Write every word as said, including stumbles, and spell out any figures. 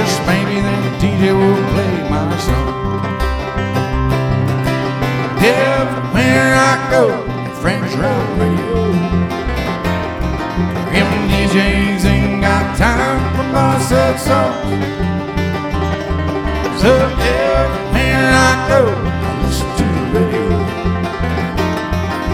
just maybe that D J will play my song. Everywhere I go, French rock radio. Them D Js ain't got time for my sad songs. So everywhere I go,